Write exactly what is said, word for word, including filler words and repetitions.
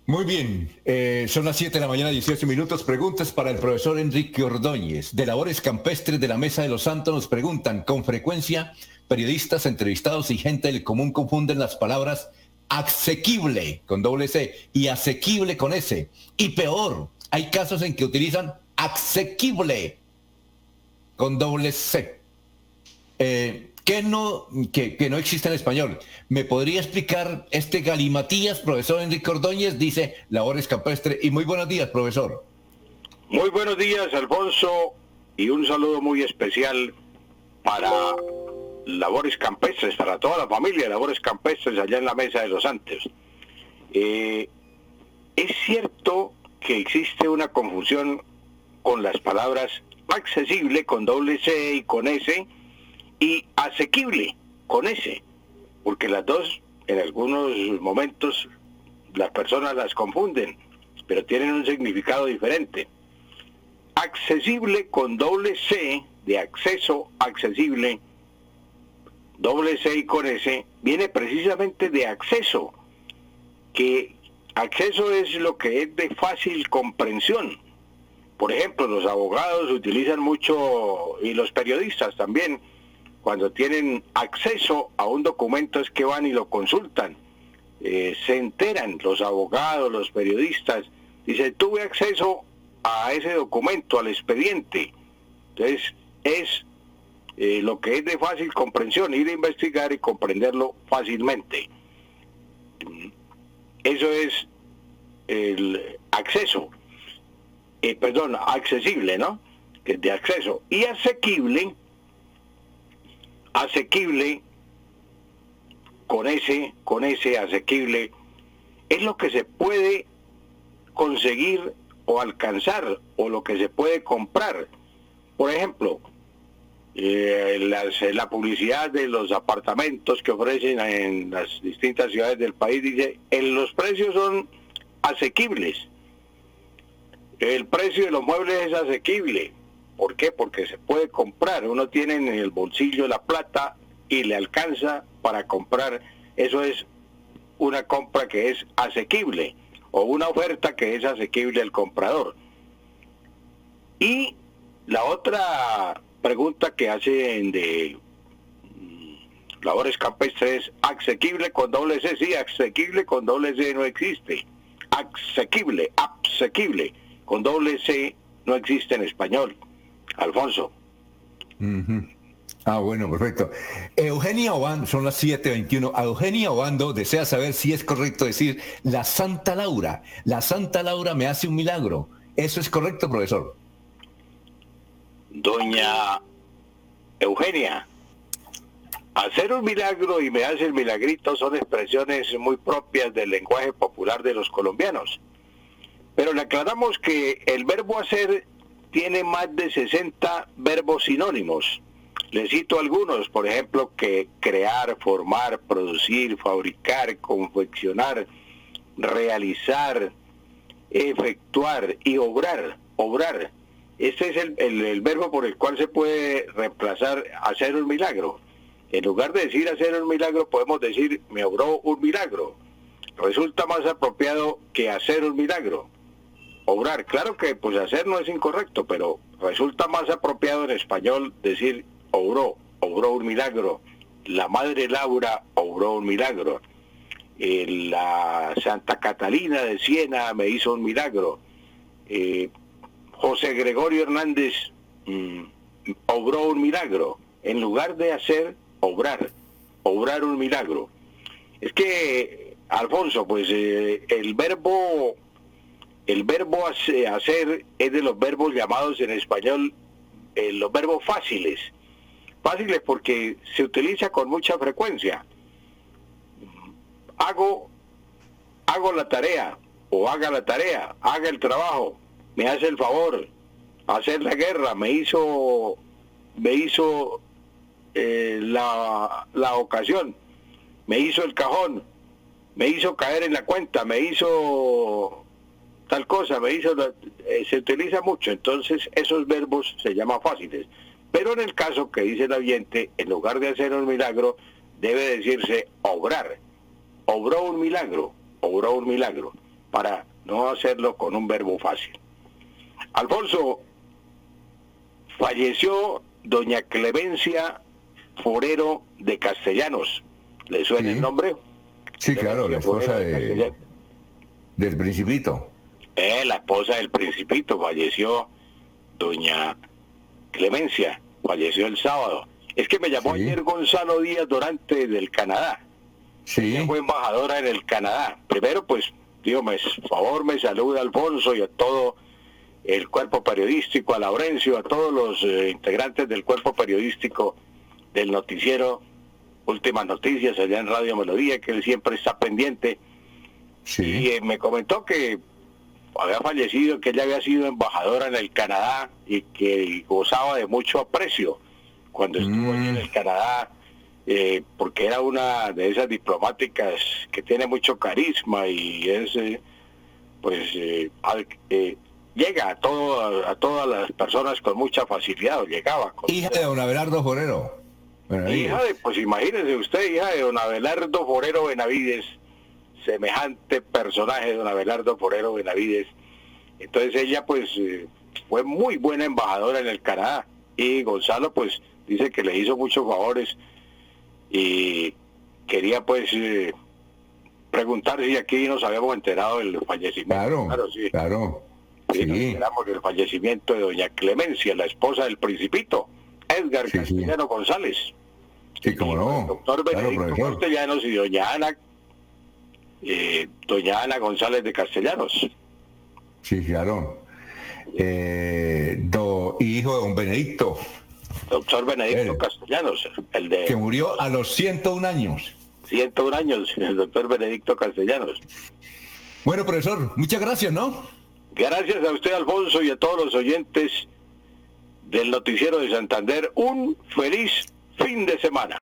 Muy bien, eh, son las siete de la mañana, dieciocho minutos. Preguntas para el profesor Enrique Ordóñez. De Labores Campestres de la Mesa de los Santos nos preguntan, con frecuencia, periodistas, entrevistados y gente del común confunden las palabras asequible con doble C y asequible con S. Y peor, hay casos en que utilizan asequible con doble C. Eh, ¿Qué no, que, que no existe en español? ¿Me podría explicar este galimatías, profesor Enrique Ordóñez? Dice Labores Campestre. Y muy buenos días, profesor. Muy buenos días, Alfonso, y un saludo muy especial para Labores Campestres, para toda la familia de Labores Campestres allá en la Mesa de los Santos. Eh, es cierto que existe una confusión con las palabras accesible con doble C y con S, y asequible con S, porque las dos en algunos momentos las personas las confunden, pero tienen un significado diferente. Accesible con doble C, de acceso accesible, doble C y con S, viene precisamente de acceso, que acceso es lo que es de fácil comprensión. Por ejemplo, los abogados utilizan mucho, y los periodistas también, cuando tienen acceso a un documento es que van y lo consultan, eh, se enteran los abogados, los periodistas, dice, tuve acceso a ese documento, al expediente. Entonces, es eh, lo que es de fácil comprensión, ir a investigar y comprenderlo fácilmente. Eso es el acceso, eh, perdón, accesible, ¿no? Que es de acceso. Y asequible, asequible, con ese, con ese asequible, es lo que se puede conseguir o alcanzar, o lo que se puede comprar. Por ejemplo, eh, las, la publicidad de los apartamentos que ofrecen en las distintas ciudades del país dice, en los precios son asequibles. El precio de los muebles es asequible. ¿Por qué? Porque se puede comprar. Uno tiene en el bolsillo la plata y le alcanza para comprar. Eso es una compra que es asequible, o una oferta que es asequible al comprador. Y la otra pregunta que hacen de Labores Campestres es asequible con doble C. Sí, asequible con doble C no existe. Asequible, asequible con doble C no existe en español. Alfonso. Uh-huh. Ah, bueno, perfecto. Eugenia Obando, son las siete veintiuno. A Eugenia Obando desea saber si es correcto decir la Santa Laura. La Santa Laura me hace un milagro. ¿Eso es correcto, profesor? Doña Eugenia, hacer un milagro y me hace el milagrito son expresiones muy propias del lenguaje popular de los colombianos. Pero le aclaramos que el verbo hacer tiene más de sesenta verbos sinónimos. Le cito algunos, por ejemplo, que crear, formar, producir, fabricar, confeccionar, realizar, efectuar y obrar. Obrar. Este es el, el, el verbo por el cual se puede reemplazar hacer un milagro. En lugar de decir hacer un milagro, podemos decir me obró un milagro. Resulta más apropiado que hacer un milagro. Obrar, claro que pues hacer no es incorrecto, pero resulta más apropiado en español decir obró, obró un milagro. La Madre Laura obró un milagro. Eh, la Santa Catalina de Siena me hizo un milagro. Eh, José Gregorio Hernández mmm, obró un milagro. En lugar de hacer, obrar, obrar un milagro. Es que, Alfonso, pues eh, el verbo... El verbo hacer es de los verbos llamados en español eh, los verbos fáciles. Fáciles porque se utiliza con mucha frecuencia. Hago, hago la tarea, o haga la tarea, haga el trabajo, me hace el favor, hacer la guerra, me hizo, me hizo eh, la, la ocasión, me hizo el cajón, me hizo caer en la cuenta, me hizo... tal cosa, me hizo, eh, se utiliza mucho, entonces esos verbos se llaman fáciles. Pero en el caso que dice el oyente, en lugar de hacer un milagro, debe decirse obrar. Obró un milagro, obró un milagro. para no hacerlo con un verbo fácil. Alfonso, falleció doña Clemencia Forero de Castellanos. ¿Le suena Sí. el nombre? Sí, claro, la esposa Forero de, del Principito. Eh, la esposa del Principito, falleció doña Clemencia, falleció el sábado. Es que me llamó Sí. ayer Gonzalo Díaz Dorante del Canadá. Sí. Ella fue embajadora en el Canadá. Primero, pues, digo, me, por favor, me saluda Alfonso y a todo el cuerpo periodístico, a Laurencio, a todos los eh, integrantes del cuerpo periodístico del noticiero Últimas Noticias allá en Radio Melodía, que él siempre está pendiente. Sí. Y eh, me comentó que había fallecido, que ella había sido embajadora en el Canadá y que gozaba de mucho aprecio cuando estuvo allí en el Canadá, eh, porque era una de esas diplomáticas que tiene mucho carisma y es, eh, pues, eh, al- eh, llega a, todo, a todas las personas con mucha facilidad, o llegaba. Con Hija de don Abelardo Forero. Benavides. Hija de, pues imagínese usted, hija de don Abelardo Forero Benavides, semejante personaje de don Abelardo Forero Benavides. Entonces ella pues eh, fue muy buena embajadora en el Canadá, y Gonzalo pues dice que le hizo muchos favores y quería pues eh, preguntar si aquí nos habíamos enterado del fallecimiento. Claro, sí. claro. Sí, nos Sí. enteramos del fallecimiento de doña Clemencia, la esposa del Principito, Edgar Sí, sí. Castellano González. Sí, cómo no. Doctor Claro, Benedicto profesor. Castellanos y doña Ana, eh, doña Ana González de Castellanos. Sí, claro. Eh, do, y hijo de don Benedicto, Doctor Benedicto Eh. Castellanos, el que de murió a los ciento un años. ciento un años, el doctor Benedicto Castellanos. Bueno, profesor, muchas gracias, ¿no? Gracias a usted, Alfonso, y a todos los oyentes del Noticiero de Santander. Un feliz fin de semana.